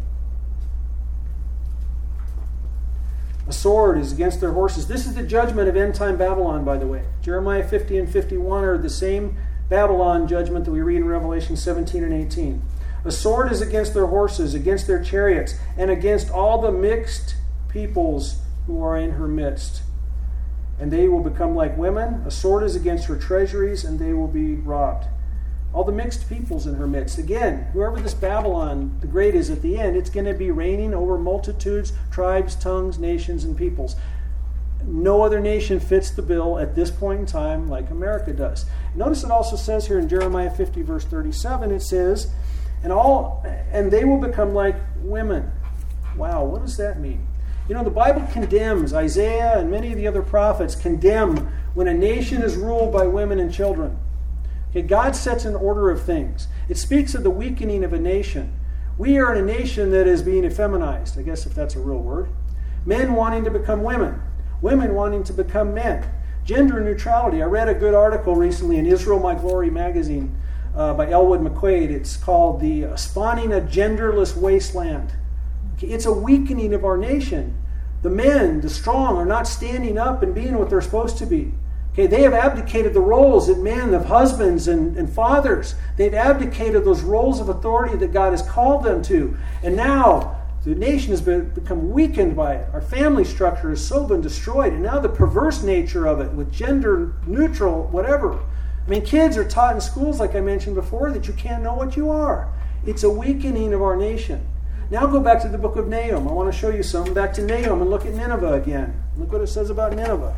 A sword is against their horses. This is the judgment of end-time Babylon, by the way. Jeremiah 50 and 51 are the same Babylon judgment that we read in Revelation 17 and 18. A sword is against their horses, against their chariots, and against all the mixed peoples who are in her midst. And they will become like women. A sword is against her treasuries, and they will be robbed. All the mixed peoples in her midst. Again, whoever this Babylon the Great is at the end, it's going to be reigning over multitudes, tribes, tongues, nations, and peoples. No other nation fits the bill at this point in time like America does. Notice it also says here in Jeremiah 50, verse 37, it says, and they will become like women. Wow, what does that mean? You know, the Bible condemns, Isaiah and many of the other prophets condemn when a nation is ruled by women and children. Okay, God sets an order of things. It speaks of the weakening of a nation. We are in a nation that is being effeminized, I guess if that's a real word. Men wanting to become women. Women wanting to become men. Gender neutrality. I read a good article recently in Israel My Glory magazine by Elwood McQuaid. It's called The Spawning a Genderless Wasteland. It's a weakening of our nation. The men, the strong, are not standing up and being what they're supposed to be. Okay, they have abdicated the roles of men, of husbands and fathers. They've abdicated those roles of authority that God has called them to. And now the nation has become weakened by it. Our family structure has so been destroyed. And now the perverse nature of it, with gender neutral, whatever. I mean, kids are taught in schools, like I mentioned before, that you can't know what you are. It's a weakening of our nation. Now go back to the book of Nahum. I want to show you something. Back to Nahum and look at Nineveh again. Look what it says about Nineveh.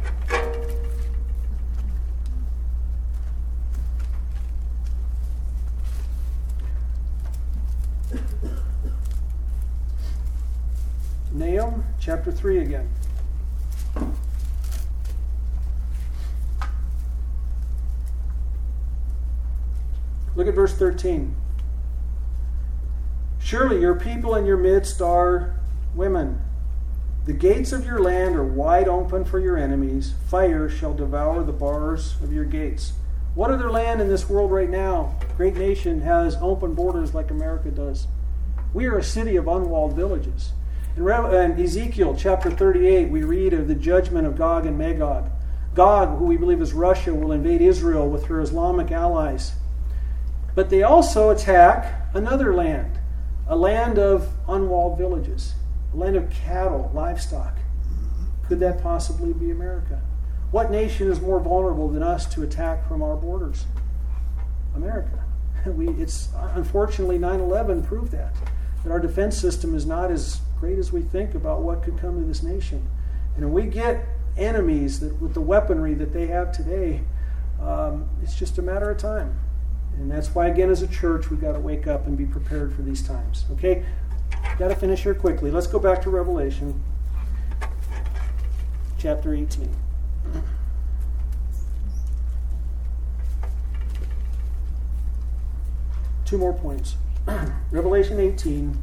Nahum chapter 3 again. Look at verse 13. Surely your people in your midst are women. The gates of your land are wide open for your enemies. Fire shall devour the bars of your gates. What other land in this world right now, great nation, has open borders like America does? We are a city of unwalled villages. In Ezekiel chapter 38, we read of the judgment of Gog and Magog. Gog, who we believe is Russia, will invade Israel with her Islamic allies. But they also attack another land, a land of unwalled villages, a land of cattle, livestock. Could that possibly be America? What nation is more vulnerable than us to attack from our borders? America. It's unfortunately 9/11 proved that our defense system is not as great as we think about what could come to this nation. And when we get enemies that with the weaponry that they have today, it's just a matter of time. And that's why, again, as a church, we've got to wake up and be prepared for these times. Okay? Got to finish here quickly. Let's go back to Revelation chapter 18. Two more points. Revelation 18.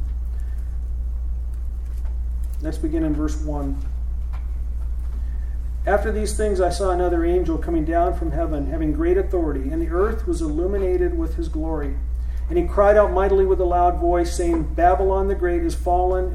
Let's begin in verse 1. After these things I saw another angel coming down from heaven, having great authority, and the earth was illuminated with his glory. And he cried out mightily with a loud voice, saying, Babylon the Great is fallen,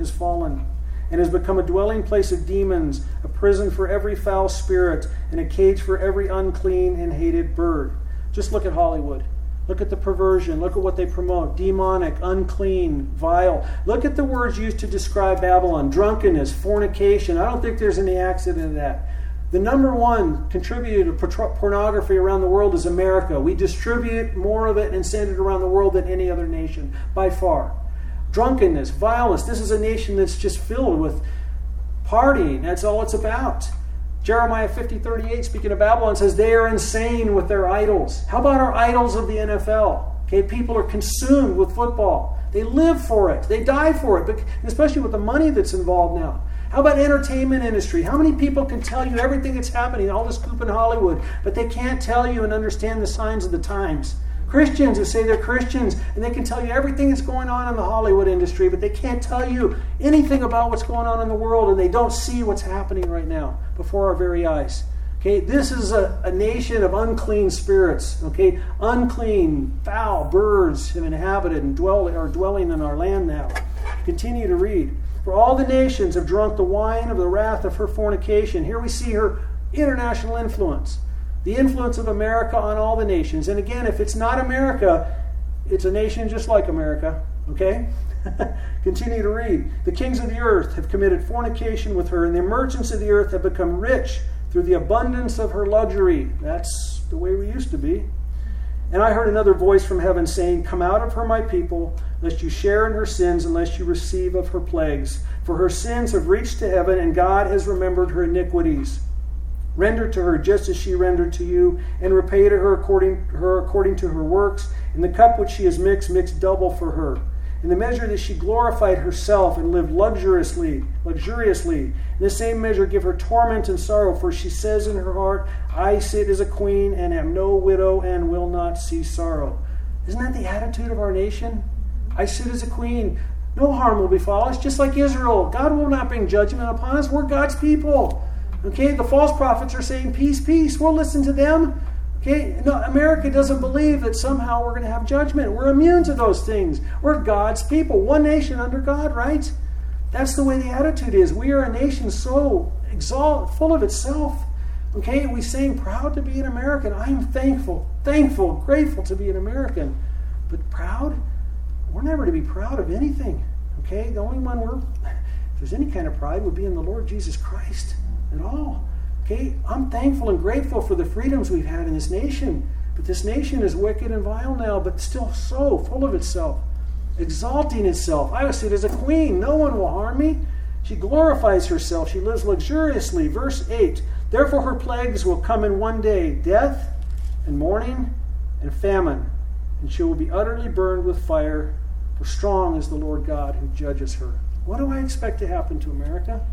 and has become a dwelling place of demons, a prison for every foul spirit, and a cage for every unclean and hated bird. Just look at Hollywood. Look at the perversion. Look at what they promote. Demonic, unclean, vile. Look at the words used to describe Babylon. Drunkenness, fornication. I don't think there's any accident in that. The number one contributor to pornography around the world is America. We distribute more of it and send it around the world than any other nation, by far. Drunkenness, violence. This is a nation that's just filled with partying. That's all it's about. Jeremiah 50:38, speaking of Babylon, says they are insane with their idols. How about our idols of the NFL? Okay, people are consumed with football. They live for it. They die for it, but especially with the money that's involved now. How about entertainment industry? How many people can tell you everything that's happening, all the scoop in Hollywood, but they can't tell you and understand the signs of the times? Christians who say they're Christians, and they can tell you everything that's going on in the Hollywood industry, but they can't tell you anything about what's going on in the world, and they don't see what's happening right now before our very eyes. Okay, this is a nation of unclean spirits. Okay, unclean, foul birds have inhabited and are dwelling in our land now. Continue to read. For all the nations have drunk the wine of the wrath of her fornication. Here we see her international influence. The influence of America on all the nations. And again, if it's not America, it's a nation just like America. Okay? Continue to read. The kings of the earth have committed fornication with her, and the merchants of the earth have become rich through the abundance of her luxury. That's the way we used to be. And I heard another voice from heaven saying, Come out of her, my people, lest you share in her sins, and lest you receive of her plagues. For her sins have reached to heaven, and God has remembered her iniquities. Render to her just as she rendered to you, and repay to her according to her works. In the cup which she has mix double for her. In the measure that she glorified herself and lived luxuriously, in the same measure give her torment and sorrow, for she says in her heart, I sit as a queen and am no widow and will not see sorrow. Isn't that the attitude of our nation? I sit as a queen. No harm will befall us, just like Israel. God will not bring judgment upon us. We're God's people. Okay, the false prophets are saying, peace, peace. We'll listen to them. Okay, no, America doesn't believe that somehow we're going to have judgment. We're immune to those things. We're God's people. One nation under God, right? That's the way the attitude is. We are a nation so full of itself. Okay, we saying proud to be an American. I am thankful, grateful to be an American. But proud? We're never to be proud of anything. Okay, the only one if there's any kind of pride, would be in the Lord Jesus Christ at all. Okay, I'm thankful and grateful for the freedoms we've had in this nation. But this nation is wicked and vile now, but still so full of itself, exalting itself. I was said, as a queen, no one will harm me. She glorifies herself. She lives luxuriously. Verse 8, therefore her plagues will come in one day, death and mourning and famine, and she will be utterly burned with fire, for strong is the Lord God who judges her. What do I expect to happen to America?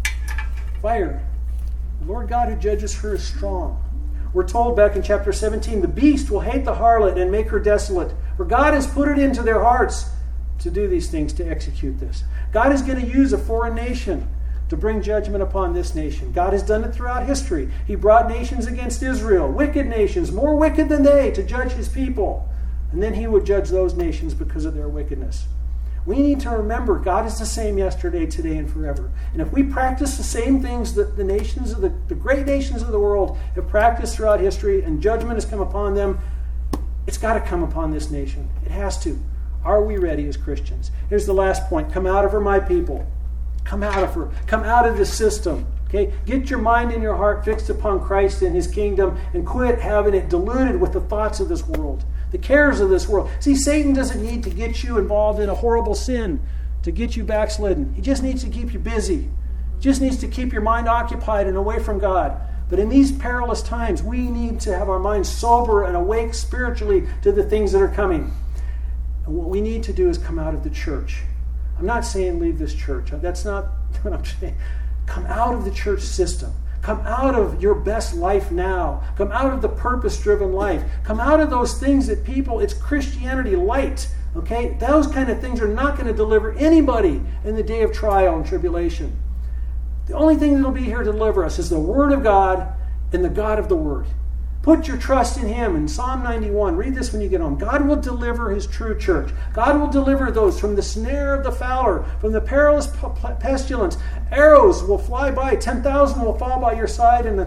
Fire. The Lord God who judges her is strong. We're told back in chapter 17, the beast will hate the harlot and make her desolate. For God has put it into their hearts to do these things, to execute this. God is going to use a foreign nation to bring judgment upon this nation. God has done it throughout history. He brought nations against Israel, wicked nations, more wicked than they, to judge his people. And then he would judge those nations because of their wickedness. We need to remember God is the same yesterday, today, and forever. And if we practice the same things that the nations of the great nations of the world have practiced throughout history, and judgment has come upon them, it's got to come upon this nation. It has to. Are we ready as Christians? Here's the last point. Come out of her, my people. Come out of her. Come out of the system. Okay? Get your mind and your heart fixed upon Christ and his kingdom, and quit having it diluted with the thoughts of this world, the cares of this world. See, Satan doesn't need to get you involved in a horrible sin to get you backslidden. He just needs to keep you busy. He just needs to keep your mind occupied and away from God. But in these perilous times, we need to have our minds sober and awake spiritually to the things that are coming. And what we need to do is come out of the church. I'm not saying leave this church. That's not what I'm saying. Come out of the church system. Come out of your best life now. Come out of the purpose-driven life. Come out of those things that it's Christianity light. Okay? Those kind of things are not going to deliver anybody in the day of trial and tribulation. The only thing that will be here to deliver us is the Word of God and the God of the Word. Put your trust in him. In Psalm 91, read this when you get home. God will deliver his true church. God will deliver those from the snare of the fowler, from the perilous pestilence. Arrows will fly by. 10,000 will fall by your side. And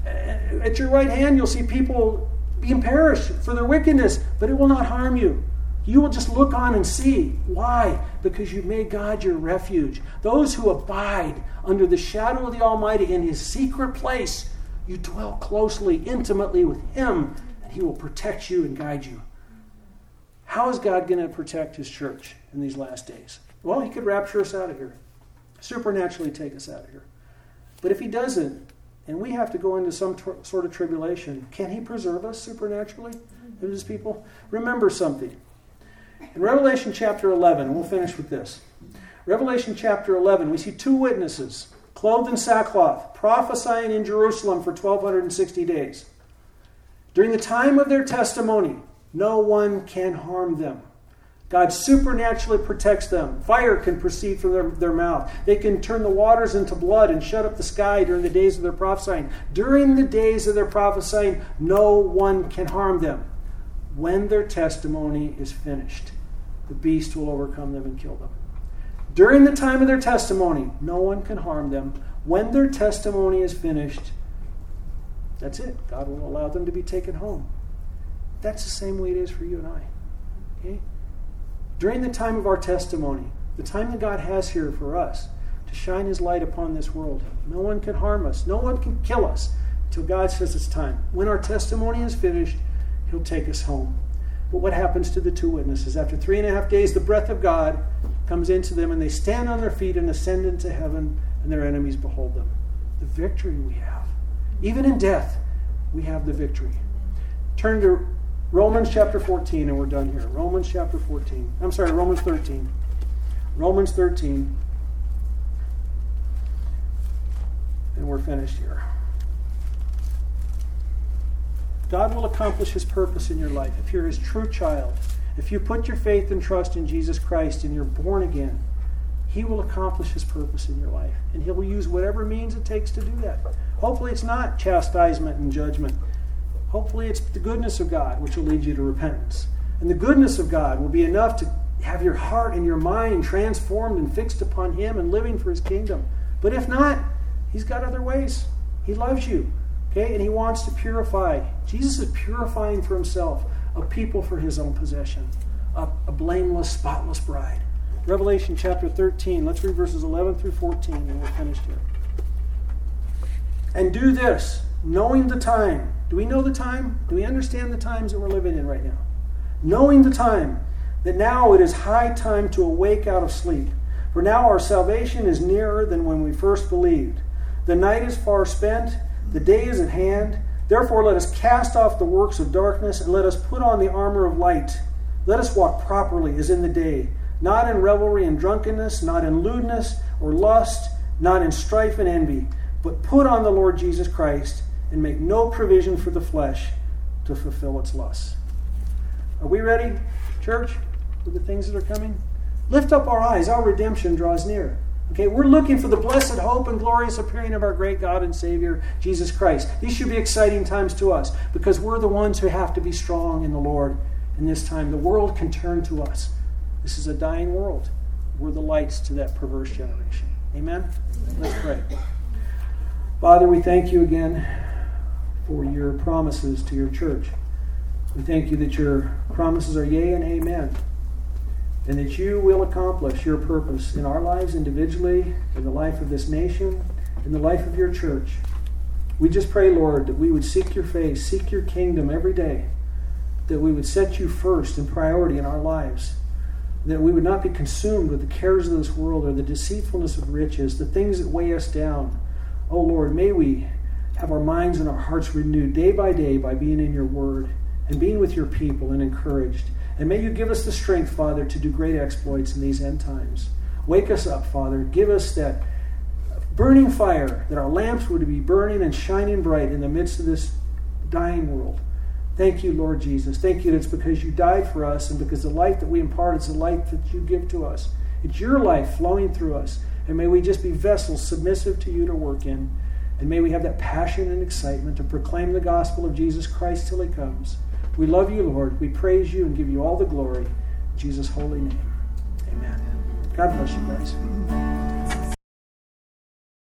at your right hand, you'll see people being perished for their wickedness. But it will not harm you. You will just look on and see. Why? Because you've made God your refuge. Those who abide under the shadow of the Almighty in his secret place, you dwell closely, intimately with him, and he will protect you and guide you. How is God going to protect his church in these last days? Well, he could rapture us out of here, supernaturally take us out of here. But if he doesn't, and we have to go into some sort of tribulation, can he preserve us supernaturally as his people? Remember something. In Revelation chapter 11, we'll finish with this. Revelation chapter 11, we see two witnesses, clothed in sackcloth, prophesying in Jerusalem for 1,260 days. During the time of their testimony, no one can harm them. God supernaturally protects them. Fire can proceed from their mouth. They can turn the waters into blood and shut up the sky during the days of their prophesying. During the days of their prophesying, no one can harm them. When their testimony is finished, the beast will overcome them and kill them. During the time of their testimony, no one can harm them. When their testimony is finished, that's it. God will allow them to be taken home. That's the same way it is for you and I. Okay? During the time of our testimony, the time that God has here for us to shine his light upon this world, no one can harm us. No one can kill us until God says it's time. When our testimony is finished, he'll take us home. But what happens to the two witnesses? After 3.5 days, the breath of God comes into them, and they stand on their feet and ascend into heaven, and their enemies behold them. The victory we have. Even in death, we have the victory. Turn to Romans chapter 14, and we're done here. Romans 13. Romans 13. And we're finished here. God will accomplish his purpose in your life if you're his true child. If you put your faith and trust in Jesus Christ and you're born again, he will accomplish his purpose in your life. And he'll use whatever means it takes to do that. Hopefully it's not chastisement and judgment. Hopefully it's the goodness of God which will lead you to repentance. And the goodness of God will be enough to have your heart and your mind transformed and fixed upon Him and living for His kingdom. But if not, He's got other ways. He loves you, okay? And He wants to purify. Jesus is purifying for Himself a people for His own possession, a blameless, spotless bride. Revelation chapter 13. Let's read verses 11 through 14, and we're finished here. And do this, knowing the time. Do we know the time? Do we understand the times that we're living in right now? Knowing the time, that now it is high time to awake out of sleep. For now our salvation is nearer than when we first believed. The night is far spent, the day is at hand. Therefore let us cast off the works of darkness, and let us put on the armor of light. Let us walk properly as in the day, not in revelry and drunkenness, not in lewdness or lust, not in strife and envy, but put on the Lord Jesus Christ, and make no provision for the flesh to fulfill its lusts. Are we ready, church, for the things that are coming? Lift up our eyes. Our redemption draws near. Okay, we're looking for the blessed hope and glorious appearing of our great God and Savior, Jesus Christ. These should be exciting times to us because we're the ones who have to be strong in the Lord in this time. The world can turn to us. This is a dying world. We're the lights to that perverse generation. Amen? Let's pray. Father, we thank you again for your promises to your church. We thank you that your promises are yea and amen, and that you will accomplish your purpose in our lives individually, in the life of this nation, in the life of your church. We just pray, Lord, that we would seek your face, seek your kingdom every day, that we would set you first in priority in our lives, that we would not be consumed with the cares of this world or the deceitfulness of riches, the things that weigh us down. Oh Lord, may we have our minds and our hearts renewed day by day by being in your word and being with your people and encouraged. And may you give us the strength, Father, to do great exploits in these end times. Wake us up, Father. Give us that burning fire, that our lamps would be burning and shining bright in the midst of this dying world. Thank you, Lord Jesus. Thank you that it's because you died for us and because the light that we impart is the light that you give to us. It's your life flowing through us. And may we just be vessels submissive to you to work in. And may we have that passion and excitement to proclaim the gospel of Jesus Christ till he comes. We love you, Lord. We praise you and give you all the glory. In Jesus' holy name. Amen. God bless you guys.